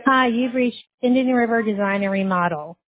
Hi, you've reached Indian River Design and Remodel.